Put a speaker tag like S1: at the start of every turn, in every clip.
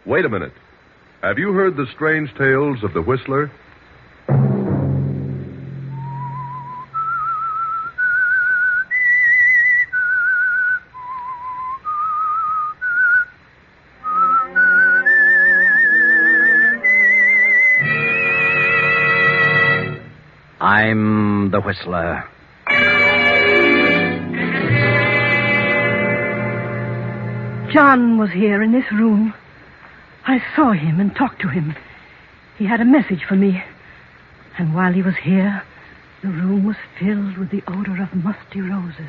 S1: Wait a minute. Have you heard the strange tales of the Whistler?
S2: I'm the Whistler.
S3: John was here in this room. I saw him and talked to him. He had a message for me. And while he was here, the room was filled with the odor of musty roses.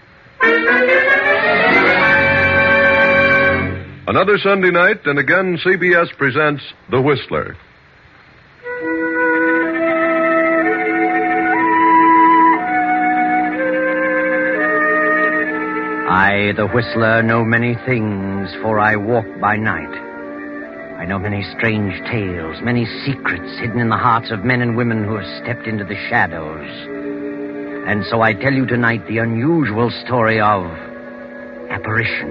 S1: Another Sunday night, and again CBS presents The Whistler.
S2: I, the Whistler, know many things, for I walk by night. I know many strange tales, many secrets hidden in the hearts of men and women who have stepped into the shadows. And so I tell you tonight the unusual story of apparition.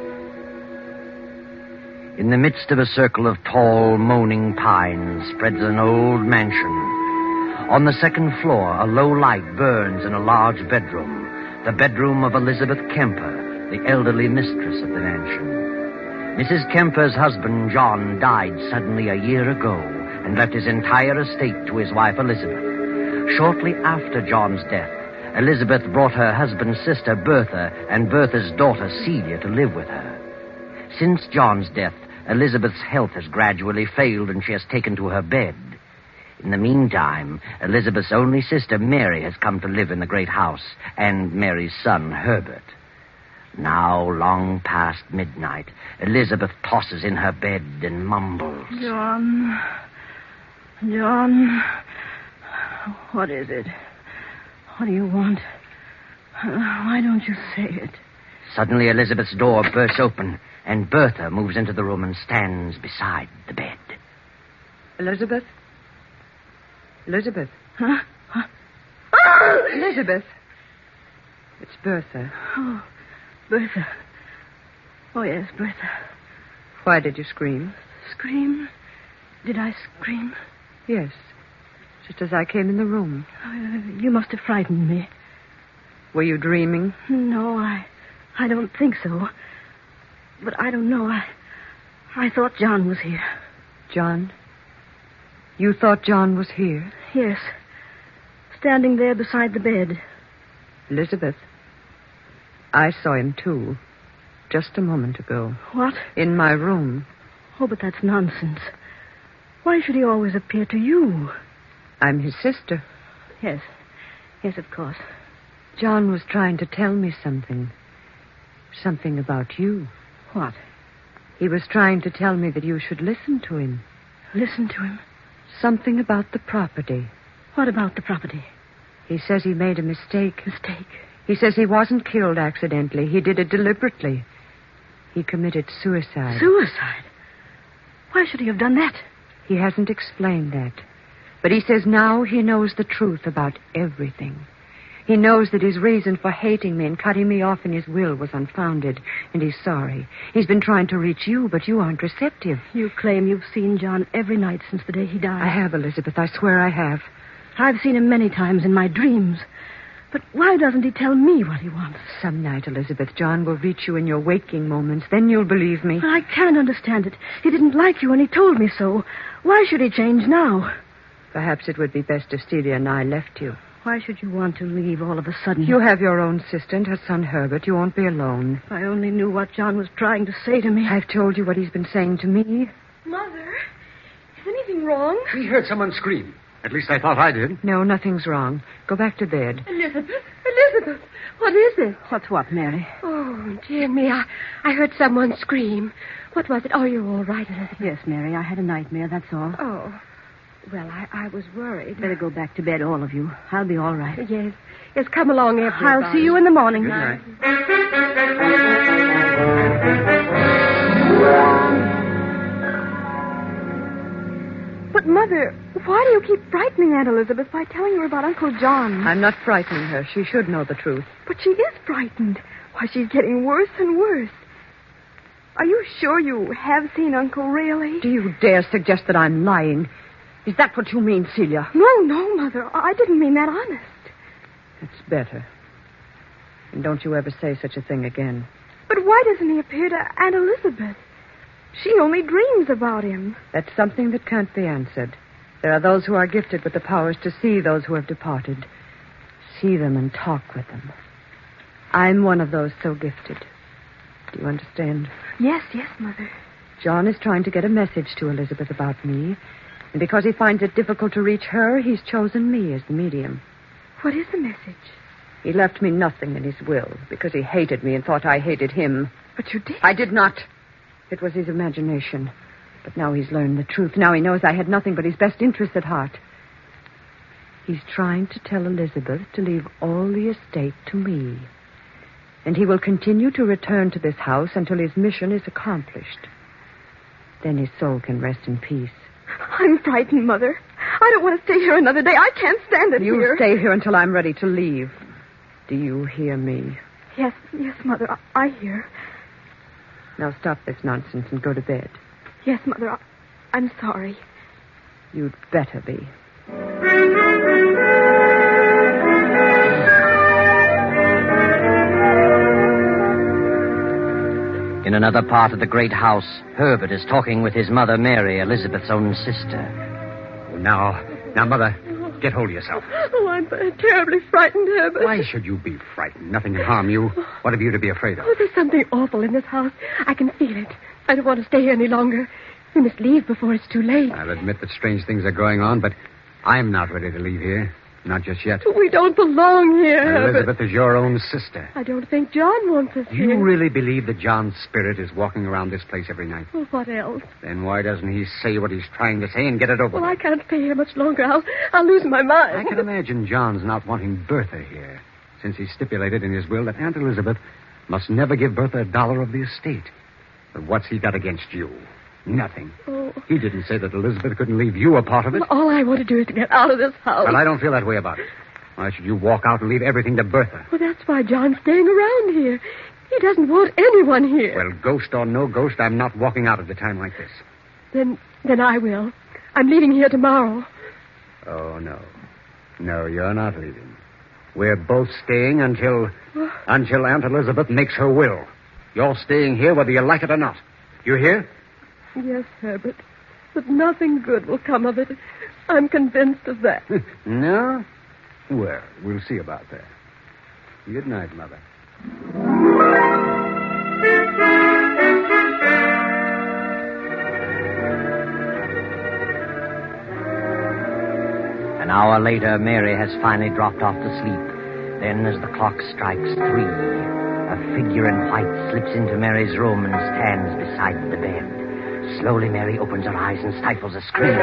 S2: In the midst of a circle of tall, moaning pines spreads an old mansion. On the second floor, a low light burns in a large bedroom. The bedroom of Elizabeth Kemper, the elderly mistress of the mansion. Mrs. Kemper's husband, John, died suddenly a year ago and left his entire estate to his wife, Elizabeth. Shortly after John's death, Elizabeth brought her husband's sister, Bertha, and Bertha's daughter, Celia, to live with her. Since John's death, Elizabeth's health has gradually failed and she has taken to her bed. In the meantime, Elizabeth's only sister, Mary, has come to live in the great house, and Mary's son, Herbert. Now, long past midnight, Elizabeth tosses in her bed and mumbles.
S3: John, what is it? What do you want? Why don't you say it?
S2: Suddenly, Elizabeth's door bursts open, and Bertha moves into the room and stands beside the bed.
S4: Elizabeth? Elizabeth?
S3: Huh?
S4: Elizabeth! It's Bertha.
S3: Oh, Bertha. Oh, yes, Bertha.
S4: Why did you scream?
S3: Scream? Did I scream?
S4: Yes. Just as I came in the room.
S3: You must have frightened me.
S4: Were you dreaming?
S3: No, I don't think so. But I don't know. I thought John was here.
S4: John? You thought John was here?
S3: Yes. Standing there beside the bed.
S4: Elizabeth, I saw him too. Just a moment ago.
S3: What?
S4: In my room.
S3: Oh, but that's nonsense. Why should he always appear to you?
S4: I'm his sister.
S3: Yes. Yes, of course.
S4: John was trying to tell me something. Something about you.
S3: What?
S4: He was trying to tell me that you should listen to him.
S3: Listen to him?
S4: Something about the property.
S3: What about the property?
S4: He says he made a mistake.
S3: Mistake?
S4: He says he wasn't killed accidentally. He did it deliberately. He committed suicide.
S3: Suicide? Why should he have done that?
S4: He hasn't explained that. But he says now he knows the truth about everything. He knows that his reason for hating me and cutting me off in his will was unfounded, and he's sorry. He's been trying to reach you, but you aren't receptive.
S3: You claim you've seen John every night since the day he died.
S4: I have, Elizabeth. I swear I have.
S3: I've seen him many times in my dreams. But why doesn't he tell me what he wants?
S4: Some night, Elizabeth, John will reach you in your waking moments. Then you'll believe me.
S3: But I can't understand it. He didn't like you, and he told me so. Why should he change now?
S4: Perhaps it would be best if Celia and I left you.
S3: Why should you want to leave all of a sudden?
S4: You have your own sister and her son, Herbert. You won't be alone.
S3: If I only knew what John was trying to say to me.
S4: I've told you what he's been saying to me.
S3: Mother, is anything wrong?
S5: We heard someone scream. At least I thought I did.
S4: No, nothing's wrong. Go back to bed.
S6: Elizabeth, what is it?
S3: What's what, Mary?
S6: Oh, dear me, I heard someone scream. What was it? Oh, you're all right, Elizabeth.
S3: Yes, Mary, I had a nightmare, that's all.
S6: Oh, well, I was worried.
S3: Better go back to bed, all of you. I'll be all right.
S6: Yes, come along, everybody.
S3: I'll see you in the morning.
S5: Good night.
S6: But, Mother, why do you keep frightening Aunt Elizabeth by telling her about Uncle John?
S4: I'm not frightening her. She should know the truth.
S6: But she is frightened. Why, she's getting worse and worse. Are you sure you have seen Uncle, really?
S4: Do you dare suggest that I'm lying? Is that what you mean, Celia?
S6: No, Mother. I didn't mean that honest.
S4: It's better. And don't you ever say such a thing again.
S6: But why doesn't he appear to Aunt Elizabeth? She only dreams about him.
S4: That's something that can't be answered. There are those who are gifted with the powers to see those who have departed. See them and talk with them. I'm one of those so gifted. Do you understand?
S6: Yes, Mother.
S4: John is trying to get a message to Elizabeth about me. And because he finds it difficult to reach her, he's chosen me as the medium.
S6: What is the message?
S4: He left me nothing in his will because he hated me and thought I hated him.
S6: But you did.
S4: I did not. It was his imagination. But now he's learned the truth. Now he knows I had nothing but his best interests at heart. He's trying to tell Elizabeth to leave all the estate to me. And he will continue to return to this house until his mission is accomplished. Then his soul can rest in peace.
S6: I'm frightened, Mother. I don't want to stay here another day. I can't stand it
S4: You
S6: here.
S4: stay here until I'm ready to leave. Do you hear me?
S6: Yes, Mother. I hear.
S4: Now stop this nonsense and go to bed.
S6: Yes, Mother. I'm sorry.
S4: You'd better be.
S2: In another part of the great house, Herbert is talking with his mother, Mary, Elizabeth's own sister.
S5: Now, Mother, get hold of yourself.
S3: Oh, I'm terribly frightened, Herbert.
S5: Why should you be frightened? Nothing can harm you. What have you to be afraid of?
S3: Oh, there's something awful in this house. I can feel it. I don't want to stay here any longer. We must leave before it's too late.
S5: I'll admit that strange things are going on, but I'm not ready to leave here. Not just yet.
S3: We don't belong here, Herbert.
S5: Elizabeth is your own sister.
S3: I don't think John wants us
S5: You
S3: here.
S5: really believe that John's spirit is walking around this place every night?
S3: Well, what else?
S5: Then why doesn't he say what he's trying to say and get it over
S3: Well,
S5: with?
S3: I can't stay here much longer. I'll lose my mind.
S5: I can imagine John's not wanting Bertha here, since he stipulated in his will that Aunt Elizabeth must never give Bertha $1 of the estate. But what's he got against you? Nothing.
S3: Oh.
S5: He didn't say that Elizabeth couldn't leave you a part of it.
S3: Well, all I want to do is to get out of this house.
S5: Well, I don't feel that way about it. Why should you walk out and leave everything to Bertha?
S3: Well, that's why John's staying around here. He doesn't want anyone here.
S5: Well, ghost or no ghost, I'm not walking out at a time like this.
S3: Then I will. I'm leaving here tomorrow.
S5: Oh, no. No, you're not leaving. We're both staying until Aunt Elizabeth makes her will. You're staying here whether you like it or not. You hear?
S3: Yes, Herbert. But nothing good will come of it. I'm convinced of that.
S5: No? Well, we'll see about that. Good night, Mother.
S2: An hour later, Mary has finally dropped off to sleep. Then, as the clock strikes 3, a figure in white slips into Mary's room and stands beside the bed. Slowly, Mary opens her eyes and stifles a scream.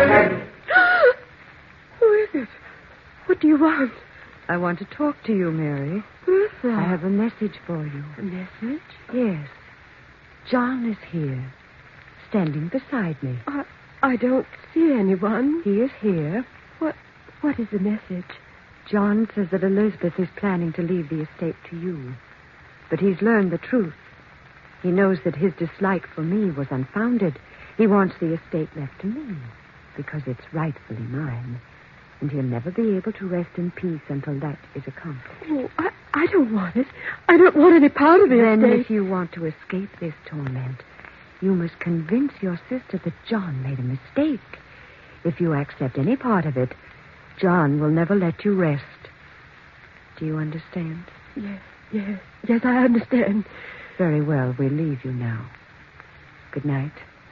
S3: Who is it? What do you want?
S4: I want to talk to you, Mary.
S3: Bertha.
S4: I have a message for you.
S3: A message?
S4: Yes. John is here, standing beside me.
S3: I don't see anyone.
S4: He is here.
S3: What is the message?
S4: John says that Elizabeth is planning to leave the estate to you. But he's learned the truth. He knows that his dislike for me was unfounded. He wants the estate left to me because it's rightfully mine. And he'll never be able to rest in peace until that is accomplished.
S3: Oh, I don't want it. I don't want any part of the
S4: Then
S3: estate.
S4: if you want to escape this torment, you must convince your sister that John made a mistake. If you accept any part of it, John will never let you rest. Do you understand?
S3: Yes, I understand.
S4: Very well, we'll leave you now. Good night.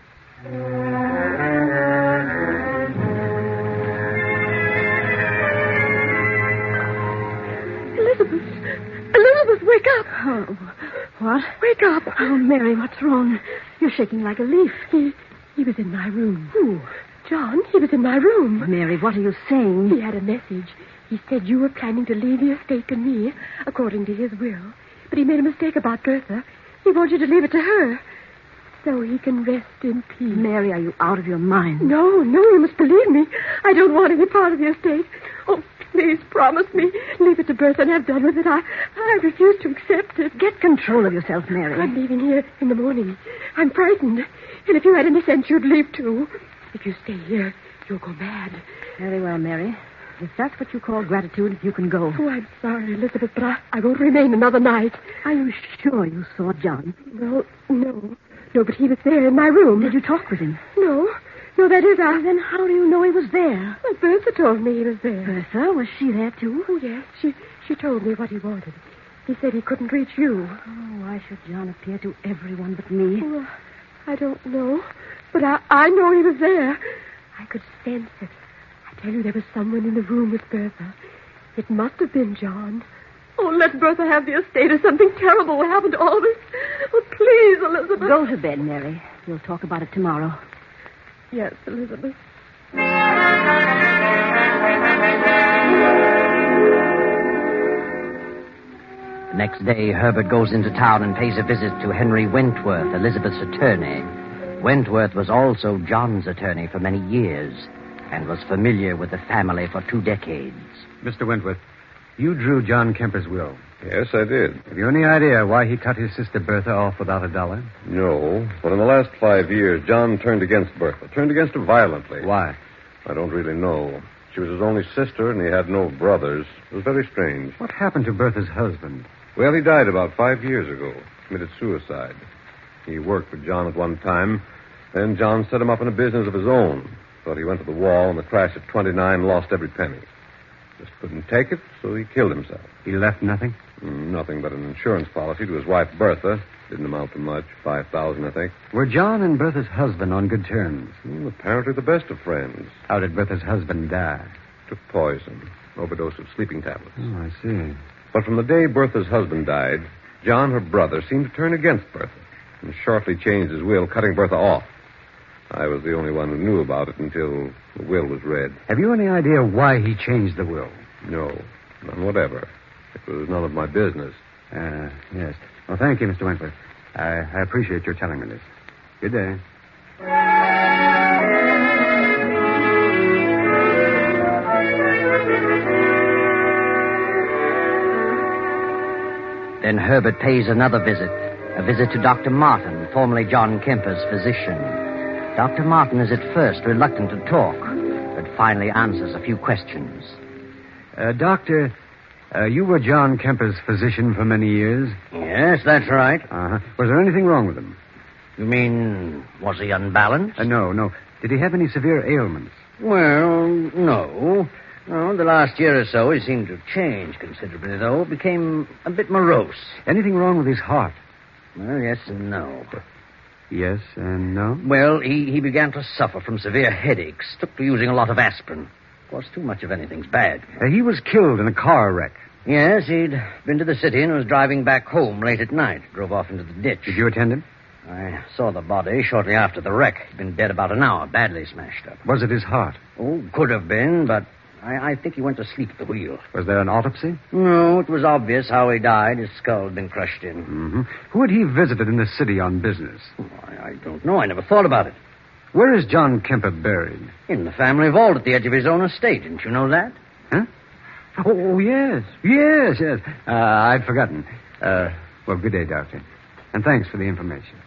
S3: Elizabeth, wake up.
S6: Oh, what?
S3: Wake up.
S6: Oh, Mary, what's wrong? You're shaking like a leaf.
S3: He was in my room.
S6: Who?
S3: John, he was in my room.
S6: Mary, what are you saying?
S3: He had a message. He said you were planning to leave the estate to me, according to his will. But he made a mistake about Bertha. He wants you to leave it to her, so he can rest in peace.
S6: Mary, are you out of your mind?
S3: No, you must believe me. I don't want any part of the estate. Oh,
S6: please promise me. Leave it to Bertha and have done with it. I refuse to accept it.
S3: Get control of yourself, Mary.
S6: I'm leaving here in the morning. I'm frightened. And if you had any sense, you'd leave too. If you stay here, you'll go mad.
S3: Very well, Mary. If that's what you call gratitude, you can go.
S6: Oh, I'm sorry, Elizabeth, but I won't remain another night.
S3: Are you sure you saw John?
S6: No. No, but he was there in my room.
S3: Did you talk with him?
S6: No, that is,
S3: Then how do you know he was there?
S6: Well, Bertha told me he was there.
S3: Bertha, was she there too?
S6: Oh, yes. She told me what he wanted. He said he couldn't reach you.
S3: Oh, why should John appear to everyone but me?
S6: Well, I don't know. But I know he was there. I could sense it. I tell you, there was someone in the room with Bertha. It must have been John. Oh, let Bertha have the estate or something terrible will happen to all this. Oh, please, Elizabeth.
S3: Go to bed, Mary. We'll talk about it tomorrow.
S6: Yes, Elizabeth.
S2: Next day, Herbert goes into town and pays a visit to Henry Wentworth, Elizabeth's attorney. Wentworth was also John's attorney for many years and was familiar with the family for 2 decades.
S5: Mr. Wentworth, you drew John Kemper's will.
S1: Yes, I did.
S5: Have you any idea why he cut his sister Bertha off without a dollar?
S1: No, but in the last 5 years, John turned against Bertha. Turned against her violently.
S5: Why?
S1: I don't really know. She was his only sister, and he had no brothers. It was very strange.
S5: What happened to Bertha's husband?
S1: Well, he died about 5 years ago. Committed suicide. He worked for John at one time. Then John set him up in a business of his own. Thought he went to the wall, and the crash at 29 lost every penny. Just couldn't take it, so he killed himself.
S5: He left nothing?
S1: Nothing but an insurance policy to his wife, Bertha. Didn't amount to much. $5,000, I think.
S5: Were John and Bertha's husband on good terms?
S1: Apparently the best of friends.
S5: How did Bertha's husband die?
S1: Took poison. Overdose of sleeping tablets.
S5: Oh, I see.
S1: But from the day Bertha's husband died, John, her brother, seemed to turn against Bertha and shortly changed his will, cutting Bertha off. I was the only one who knew about it until the will was read.
S5: Have you any idea why he changed the will?
S1: No, none whatever. It was none of my business.
S5: Yes. Well, thank you, Mr. Wentworth. I appreciate your telling me this. Good day.
S2: Then Herbert pays another visit, a visit to Dr. Martin, formerly John Kemper's physician. Dr. Martin is at first reluctant to talk, but finally answers a few questions.
S5: Doctor, you were John Kemper's physician for many years?
S2: Yes, that's right.
S5: Uh-huh. Was there anything wrong with him?
S2: You mean, was he unbalanced?
S5: No. Did he have any severe ailments?
S2: Well, no. The last year or so, he seemed to change considerably, though. Became a bit morose.
S5: Anything wrong with his heart?
S2: Well, yes and no.
S5: Yes and no?
S2: Well, he began to suffer from severe headaches. Took to using a lot of aspirin. Of course, too much of anything's bad.
S5: He was killed in a car wreck.
S2: Yes, he'd been to the city and was driving back home late at night. Drove off into the ditch.
S5: Did you attend him?
S2: I saw the body shortly after the wreck. He'd been dead about an hour, badly smashed up.
S5: Was it his heart?
S2: Oh, could have been, but I think he went to sleep at the wheel.
S5: Was there an autopsy?
S2: No, it was obvious how he died. His skull had been crushed in.
S5: Mm-hmm. Who had he visited in the city on business?
S2: Oh, I don't know. I never thought about it.
S5: Where is John Kemper buried?
S2: In the family vault at the edge of his own estate. Didn't you know that?
S5: Huh? Oh, yes. Yes. I'd forgotten. Well, good day, Doctor. And thanks for the information.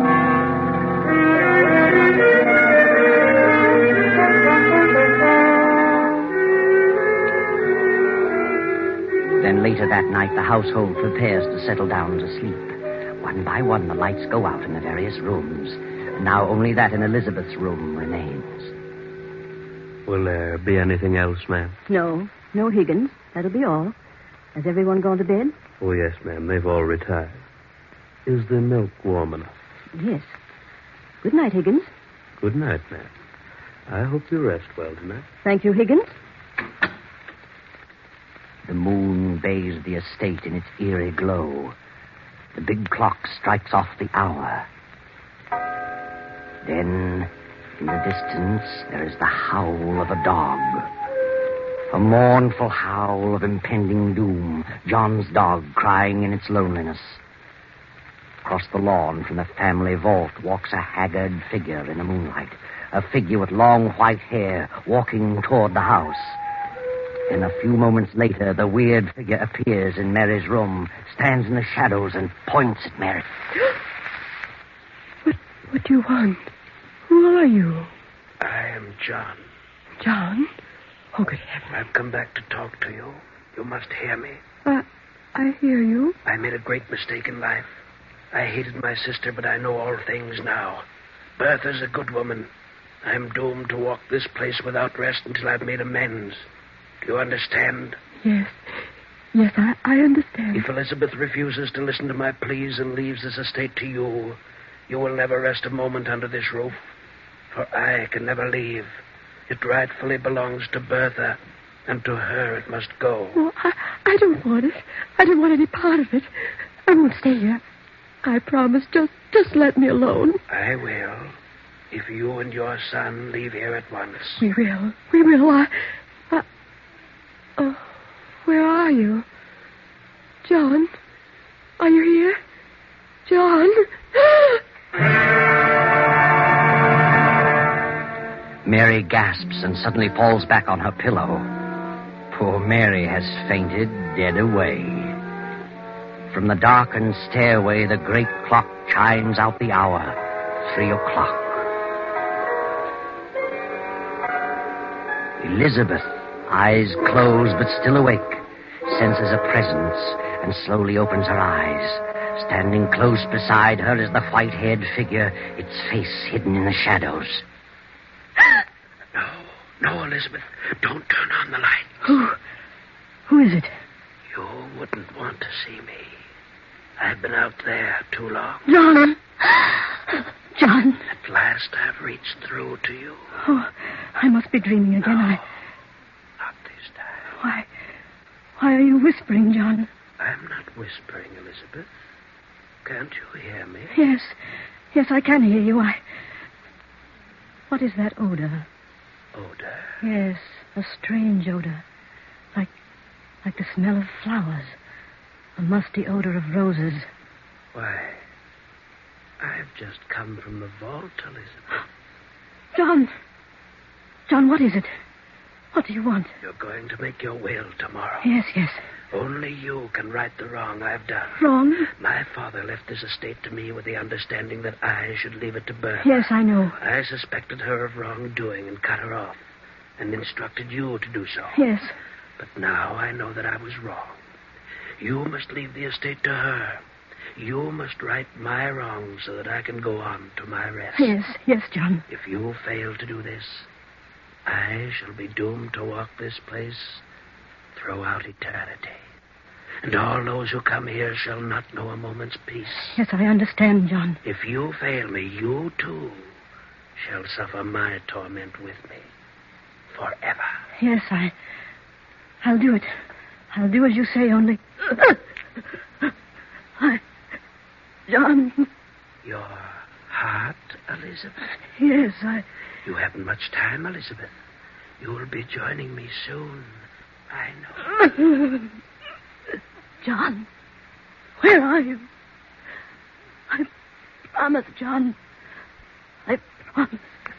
S2: Then later that night, the household prepares to settle down to sleep. One by one, the lights go out in the various rooms. Now only that in Elizabeth's room remains.
S7: Will there be anything else, ma'am?
S3: No, Higgins. That'll be all. Has everyone gone to bed?
S7: Oh, yes, ma'am. They've all retired. Is the milk warm enough?
S3: Yes. Good night, Higgins.
S7: Good night, ma'am. I hope you rest well tonight.
S3: Thank you, Higgins.
S2: The moon bathes the estate in its eerie glow. The big clock strikes off the hour. Then, in the distance, there is the howl of a dog. A mournful howl of impending doom. John's dog crying in its loneliness. Across the lawn from the family vault walks a haggard figure in the moonlight. A figure with long white hair walking toward the house. Then a few moments later, the weird figure appears in Mary's room, stands in the shadows, and points at Mary.
S6: What do you want? Who are you?
S8: I am John.
S6: John? Oh, good heavens.
S8: I've come back to talk to you. You must hear me.
S6: I hear you.
S8: I made a great mistake in life. I hated my sister, but I know all things now. Bertha's a good woman. I'm doomed to walk this place without rest until I've made amends. Do you understand?
S6: Yes. Yes, I understand.
S8: If Elizabeth refuses to listen to my pleas and leaves this estate to you, you will never rest a moment under this roof. For I can never leave. It rightfully belongs to Bertha, and to her it must go.
S6: Oh, I don't want it. I don't want any part of it. I won't stay here. I promise. Just let me alone.
S8: I will. If you and your son leave here at once.
S6: We will. We will. Where are you? John? Are you here? John?
S2: Mary gasps and suddenly falls back on her pillow. Poor Mary has fainted dead away. From the darkened stairway, the great clock chimes out the hour, 3 o'clock. Elizabeth, eyes closed but still awake, senses a presence and slowly opens her eyes. Standing close beside her is the white-haired figure, its face hidden in the shadows.
S8: No, Elizabeth. Don't turn on the light.
S3: Who is it?
S8: You wouldn't want to see me. I've been out there too long.
S3: John! John!
S8: At last I've reached through to you.
S3: Oh, I must be dreaming again.
S8: No, not this time.
S3: Why are you whispering, John?
S8: I'm not whispering, Elizabeth. Can't you hear me?
S3: Yes, I can hear you. What is that odor?
S8: Odor?
S3: Yes, a strange odor. Like the smell of flowers. A musty odor of roses.
S8: Why, I've just come from the vault, Elizabeth.
S3: John, what is it? What do you want?
S8: You're going to make your will tomorrow.
S3: Yes.
S8: Only you can right the wrong I've done.
S3: Wrong?
S8: My father left this estate to me with the understanding that I should leave it to Bertha.
S3: Yes, I know.
S8: I suspected her of wrongdoing and cut her off, and instructed you to do so.
S3: Yes.
S8: But now I know that I was wrong. You must leave the estate to her. You must right my wrongs so that I can go on to my rest.
S3: Yes, John.
S8: If you fail to do this, I shall be doomed to walk this place throughout eternity. And all those who come here shall not know a moment's peace.
S3: Yes, I understand, John.
S8: If you fail me, you too shall suffer my torment with me forever.
S3: Yes, I'll do it. I'll do as you say, only... John...
S8: Your heart, Elizabeth?
S3: Yes,
S8: You haven't much time, Elizabeth. You'll be joining me soon. I know.
S3: John, where are you? I promise, John. I promise.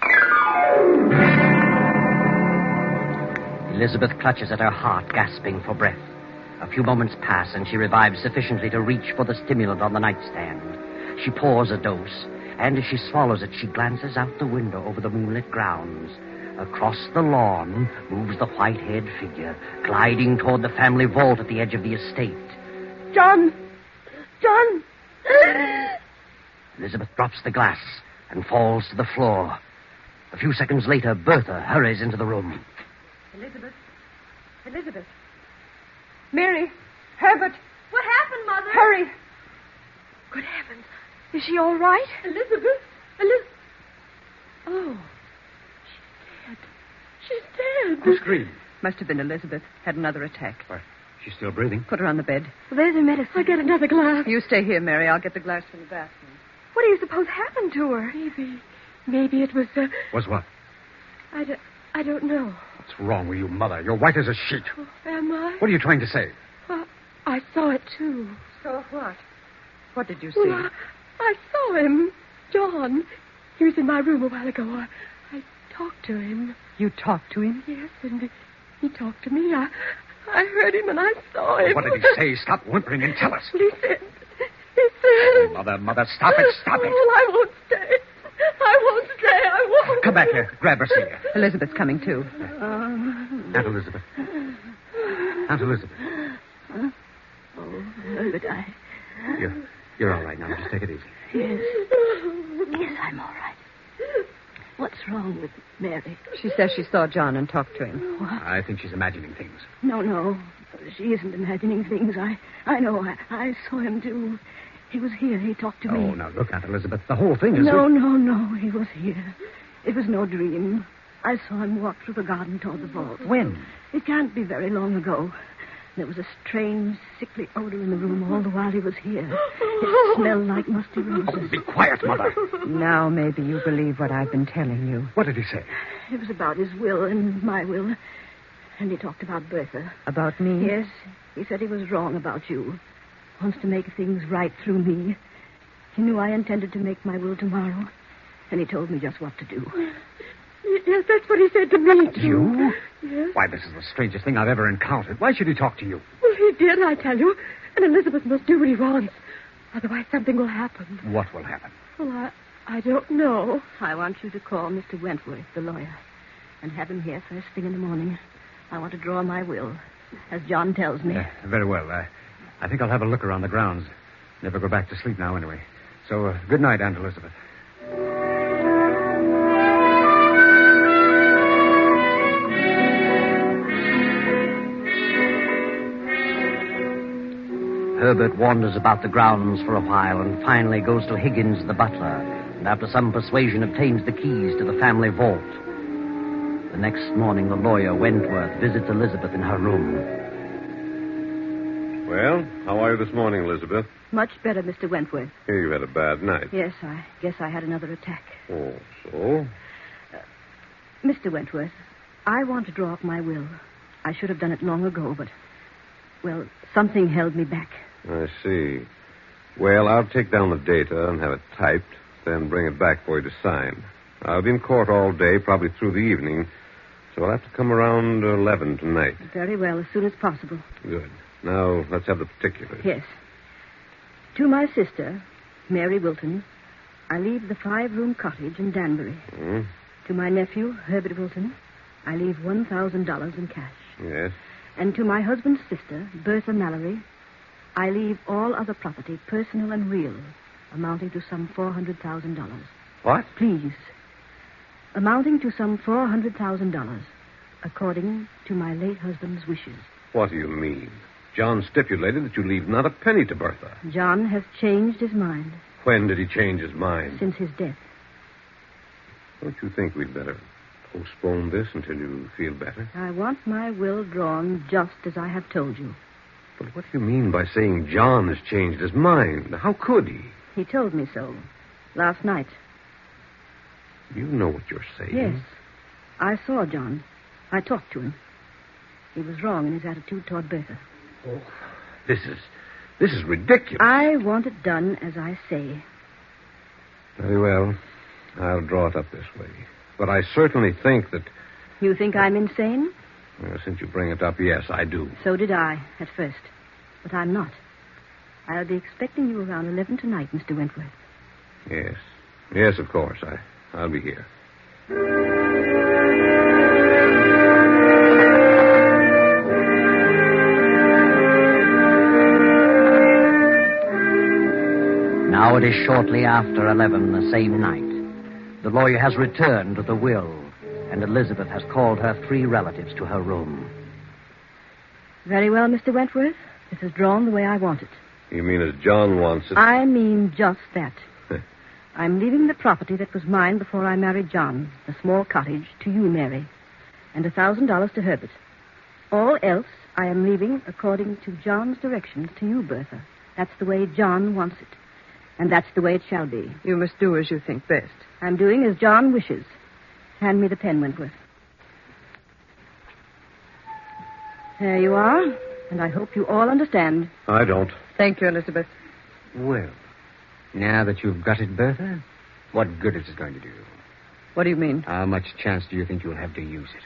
S2: Elizabeth clutches at her heart, gasping for breath. A few moments pass, and she revives sufficiently to reach for the stimulant on the nightstand. She pours a dose, and as she swallows it, she glances out the window over the moonlit grounds. Across the lawn moves the white-haired figure, gliding toward the family vault at the edge of the estate.
S3: John!
S2: Elizabeth drops the glass and falls to the floor. A few seconds later, Bertha hurries into the room.
S6: Elizabeth. Mary. Herbert.
S9: What happened, Mother?
S6: Hurry. Good heavens. Is she all right?
S9: Elizabeth.
S6: Oh. She's dead.
S5: Who screamed?
S4: Must have been Elizabeth. Had another attack.
S5: Why, she's still breathing.
S4: Put her on the bed.
S3: There's the medicine.
S6: I'll get another glass.
S4: You stay here, Mary. I'll get the glass from the bathroom.
S6: What do you suppose happened to her? Maybe it was...
S5: Was what?
S6: I don't know.
S5: What's wrong with you, Mother? You're white as a sheet.
S6: Oh, am I?
S5: What are you trying to say?
S6: I saw it, too.
S4: Saw what? What did you see?
S6: Well, I saw him. John. He was in my room a while ago. I talked to him.
S4: You talked to him?
S6: Yes, and He talked to me. I heard him and I saw him.
S5: What did he say? Stop whimpering and tell us.
S6: He said...
S5: Mother, stop it.
S6: Oh, I won't stay. I won't.
S5: Come back here. Grab her, Celia.
S4: Elizabeth's coming, too.
S5: Aunt Elizabeth. Aunt Elizabeth.
S3: Oh, Herbert,
S5: You're all right now. Just take it easy.
S3: Yes, I'm all right. What's wrong with Mary?
S4: She says she saw John and talked to him.
S3: What?
S5: I think she's imagining things.
S3: No. She isn't imagining things. I know. I saw him, too. He was here. He talked to me.
S5: Oh, now, look, Aunt Elizabeth. The whole thing is...
S3: No. He was here. It was no dream. I saw him walk through the garden toward the vault.
S5: When?
S3: It can't be very long ago. There was a strange, sickly odor in the room all the while he was here. It smelled like musty roses.
S5: Oh, be quiet, Mother.
S4: Now maybe you believe what I've been telling you.
S5: What did he say?
S3: It was about his will and my will. And he talked about Bertha.
S4: About me?
S3: Yes. He said he was wrong about you. Wants to make things right through me. He knew I intended to make my will tomorrow. And he told me just what to do.
S6: Yes, that's what he said to me, too.
S5: You?
S6: Yes.
S5: Why, this is the strangest thing I've ever encountered. Why should he talk to you?
S6: Well, he did, I tell you. And Elizabeth must do what he wants. Otherwise, something will happen.
S5: What will happen?
S6: Well, I don't know.
S3: I want you to call Mr. Wentworth, the lawyer, and have him here first thing in the morning. I want to draw my will, as John tells me.
S5: Very well. I think I'll have a look around the grounds. Never go back to sleep now, anyway. So, good night, Aunt Elizabeth.
S2: Herbert wanders about the grounds for a while and finally goes to Higgins, the butler, and after some persuasion obtains the keys to the family vault. The next morning, the lawyer, Wentworth, visits Elizabeth in her room.
S1: Well, how are you this morning, Elizabeth?
S3: Much better, Mr. Wentworth.
S1: Here you had a bad night.
S3: Yes, I guess I had another attack.
S1: Oh, so?
S3: Mr. Wentworth, I want to draw up my will. I should have done it long ago, but, well, something held me back.
S1: I see. Well, I'll take down the data and have it typed, then bring it back for you to sign. I'll be in court all day, probably through the evening, so I'll have to come around 11 tonight.
S3: Very well, as soon as possible.
S1: Good. Now, let's have the particulars.
S3: Yes. To my sister, Mary Wilton, I leave the 5-room cottage in Danbury. To my nephew, Herbert Wilton, I leave $1,000 in cash.
S1: Yes.
S3: And to my husband's sister, Bertha Mallory, I leave all other property, personal and real, amounting to some $400,000.
S1: What?
S3: Please. Amounting to some $400,000, according to my late husband's wishes.
S1: What do you mean? John stipulated that you leave not a penny to Bertha.
S3: John has changed his mind.
S1: When did he change his mind?
S3: Since his death.
S1: Don't you think we'd better postpone this until you feel better?
S3: I want my will drawn just as I have told you.
S1: But what do you mean by saying John has changed his mind? How could he?
S3: He told me so last night.
S1: You know what you're saying.
S3: Yes. I saw John. I talked to him. He was wrong in his attitude toward Bertha.
S1: Oh, this is ridiculous.
S3: I want it done as I say.
S1: Very well. I'll draw it up this way. But I certainly think that...
S3: You think I'm insane?
S1: Well, since you bring it up, yes, I do.
S3: So did I, at first. But I'm not. I'll be expecting you around 11 tonight, Mr. Wentworth.
S1: Yes. Yes, of course. I'll be here.
S2: Now it is shortly after 11 the same night. The lawyer has returned with the will, and Elizabeth has called her 3 relatives to her room.
S3: Very well, Mr. Wentworth. This is drawn the way I want it.
S1: You mean as John wants it?
S3: I mean just that. I'm leaving the property that was mine before I married John, the small cottage, to you, Mary, and $1,000 to Herbert. All else I am leaving according to John's directions to you, Bertha. That's the way John wants it. And that's the way it shall be.
S4: You must do as you think best.
S3: I'm doing as John wishes. Hand me the pen, Wentworth. There you are, and I hope you all understand.
S1: I don't.
S4: Thank you, Elizabeth.
S5: Well, now that you've got it, Bertha, what good is it going to do you?
S4: What do you mean?
S5: How much chance do you think you'll have to use it?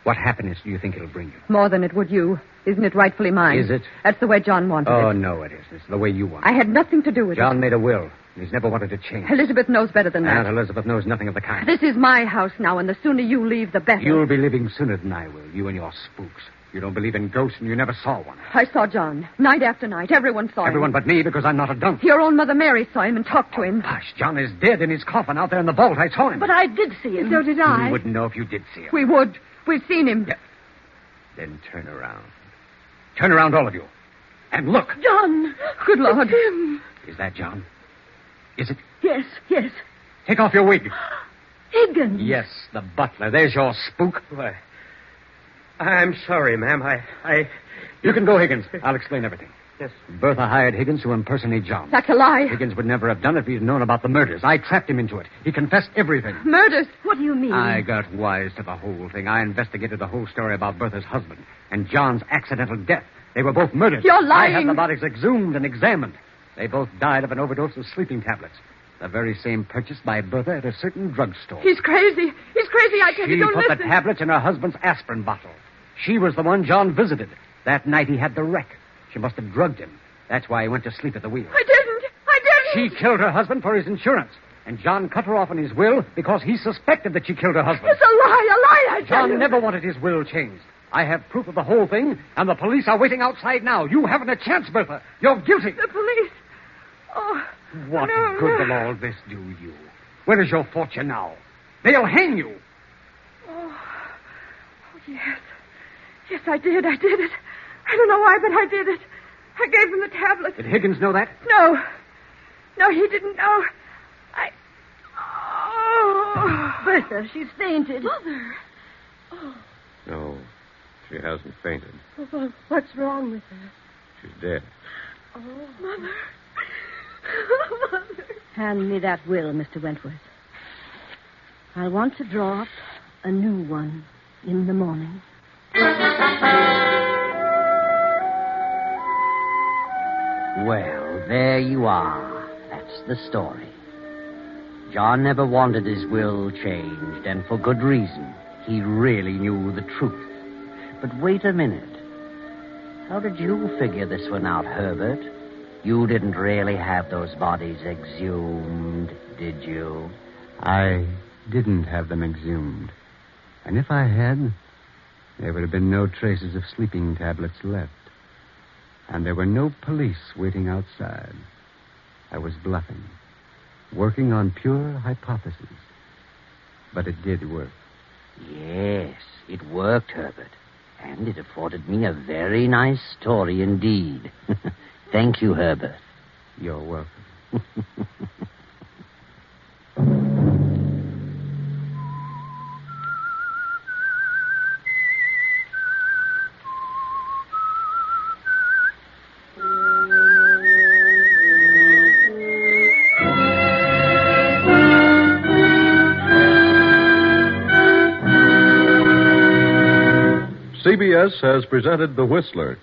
S5: What happiness do you think it'll bring you?
S4: More than it would you. Isn't it rightfully mine?
S5: Is it?
S4: That's the way John wanted
S5: Oh,
S4: it.
S5: no, it isn't. It's the way you want it.
S4: I had nothing to do with
S5: John made a will, and he's never wanted to change.
S4: it. Elizabeth knows better than that.
S5: Aunt Elizabeth knows nothing of the kind.
S4: This is my house now, and the sooner you leave, the better.
S5: You'll be leaving sooner than I will, you and your spooks. You don't believe in ghosts, and you never saw one.
S4: I saw John. Night after night. Everyone saw
S5: Everyone
S4: him.
S5: but me, because I'm not a dunk.
S4: Your own Mother Mary saw him and talked to him.
S5: Gosh, John is dead in his coffin out there in the vault. I saw him.
S3: But I did see him.
S6: So did I.
S5: You wouldn't know if you did see him.
S4: We would. We've seen him.
S5: Yeah. Then turn around. Turn around, all of you. And look.
S3: John!
S4: Good Lord.
S3: Him.
S5: Is that John? Is it?
S3: Yes, yes.
S5: Take off your wig.
S3: Higgins.
S5: Yes, the butler. There's your spook.
S8: Why, I'm sorry, ma'am.
S5: You can go, Higgins. I'll explain everything.
S8: Yes.
S5: Bertha hired Higgins to impersonate John.
S4: That's a lie.
S5: Higgins would never have done it if he'd known about the murders. I trapped him into it. He confessed everything.
S4: Murders.
S3: What do you mean?
S5: I got wise to the whole thing. I investigated the whole story about Bertha's husband and John's accidental death. They were both murdered.
S4: You're lying.
S5: I had the bodies exhumed and examined. They both died of an overdose of sleeping tablets. The very same purchased by Bertha at a certain drugstore.
S4: He's crazy. He's crazy. I tell you,
S5: She
S4: don't
S5: put
S4: listen.
S5: the tablets in her husband's aspirin bottle. She was the one John visited. That night he had the wreck. She must have drugged him. That's why he went to sleep at the wheel.
S4: I didn't.
S5: She killed her husband for his insurance. And John cut her off in his will because he suspected that she killed her husband.
S4: It's a lie, I tell you.
S5: John never wanted his will changed. I have proof of the whole thing, and the police are waiting outside now. You haven't a chance, Bertha. You're guilty.
S4: The police. Oh.
S5: What
S4: no,
S5: good
S4: no.
S5: will all this do you? Where is your fortune now? They'll hang you.
S4: Oh, yes. Yes, I did it. I don't know why, but I did it. I gave him the tablet.
S5: Did Higgins know that?
S4: No. No, he didn't know. Oh.
S3: Bertha, she's fainted.
S6: Mother.
S1: No, she hasn't fainted.
S6: Well, what's wrong with her?
S1: She's dead.
S6: Oh, Mother. Mother.
S3: Hand me that will, Mr. Wentworth. I want to draw up a new one in the morning.
S2: Well, there you are. That's the story. John never wanted his will changed, and for good reason. He really knew the truth. But wait a minute. How did you figure this one out, Herbert? You didn't really have those bodies exhumed, did you?
S9: I didn't have them exhumed. And if I had, there would have been no traces of sleeping tablets left. And there were no police waiting outside. I was bluffing, working on pure hypotheses. But it did work.
S2: Yes, it worked, Herbert. And it afforded me a very nice story indeed. Thank you, Herbert.
S9: You're welcome.
S1: CBS has presented The Whistler.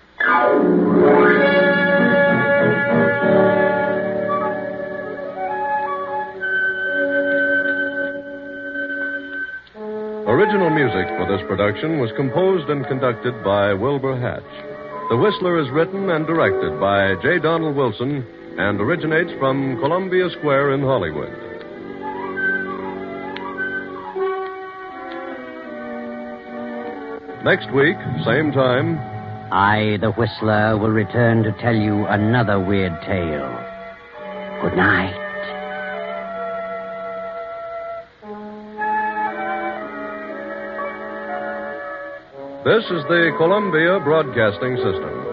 S1: Original music for this production was composed and conducted by Wilbur Hatch. The Whistler is written and directed by J. Donald Wilson and originates from Columbia Square in Hollywood. Next week, same time,
S2: I, the Whistler, will return to tell you another weird tale. Good night.
S1: this is the Columbia Broadcasting System.